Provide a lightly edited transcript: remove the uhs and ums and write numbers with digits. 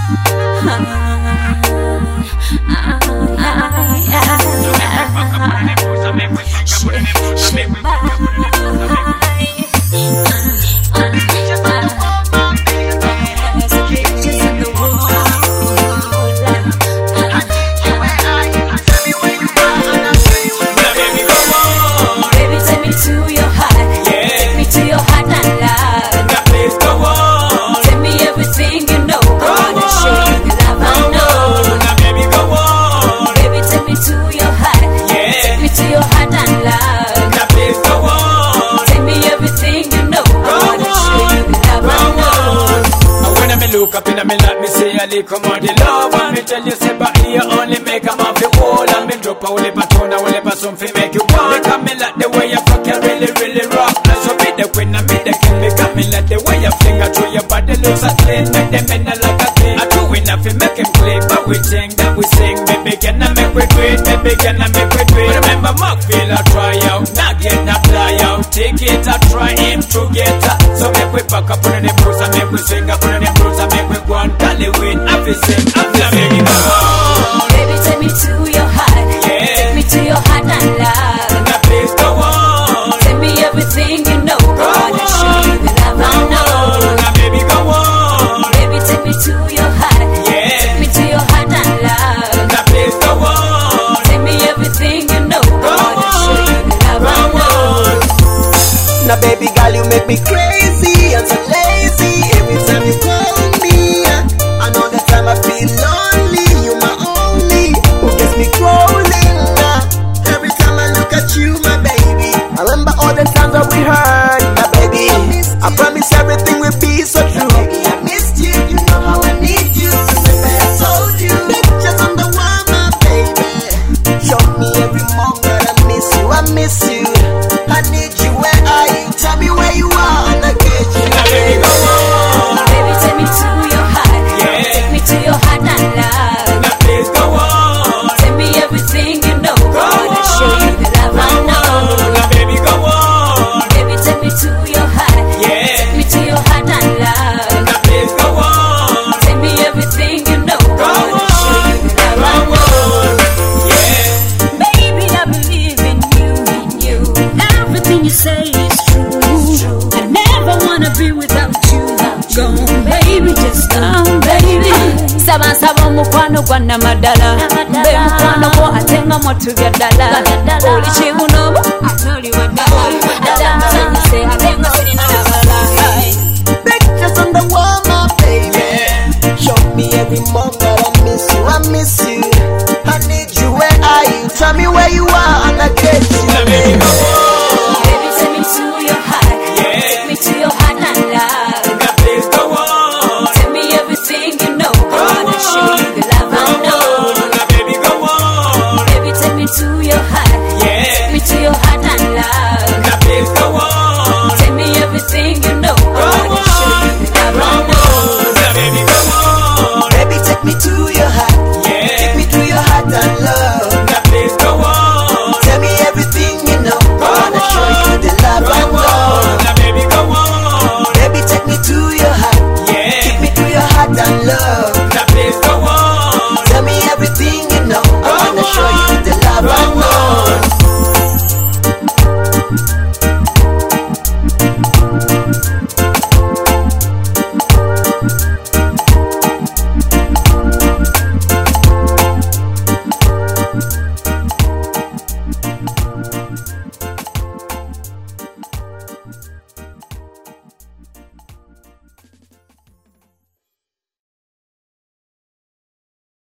Look up in a me let me say a little more the love. And me tell you say but here only make a man feel whole. And me drop a whole heap of tone, a whole heap of something make you want. Because me like the way you fuck you really, really rock. And so be the queen and me the king. Because me like the way you finger through your body looks a clean. Make them in like a king. I do enough to make him clean. But we think that we sing. Baby can I make we do it. Baby can I make we do it. Remember Mark feel I try out. Not get not fly out. Take it I try him to get her. So make we pack up on the bruise and make we swing up on the bruise. Make we go on Hollywood, I feel sick, I feel baby, come on. Baby, take me to your heart, yeah. Take me to your heart and love. Now please go on. Tell me everything you know, go on and show you the love I know. Now baby, go on. Baby, take me to your heart, yeah. Take me to your heart and love. Now please go on. Tell me everything you know, go on and show you the love I know. Now baby girl, you make me crazy and so lazy every time you call. I feel lonely, you my only, who gets me crawling. Every time I look at you, my baby, I remember all the times that we heard, my baby. I promise everything will be so true. Baby, I missed you, you know how I need you. Remember I told you, pictures on the wall, my baby. Show me every moment that I miss you, I miss you. I need you, where are you? Tell me where you are, and I get you. Now baby, go on. Baby, take me to your heart, yeah. Take me to your heart and love. Now please go on. Tell me everything you know, go on and show you the love I know. Now baby, go on. Baby, take me to your heart, yeah. Take me to your heart and love. Now please go on. Tell me everything you know, go on and show you the love I know. Yeah. Baby, I believe in you. Everything you say is true. I never wanna be without you. Go on, baby, just come, baby. Saba mukwano gwa namadala. Mbe mukwano gwo ate nga motulya ddala. Oli kibuno, oli wadala.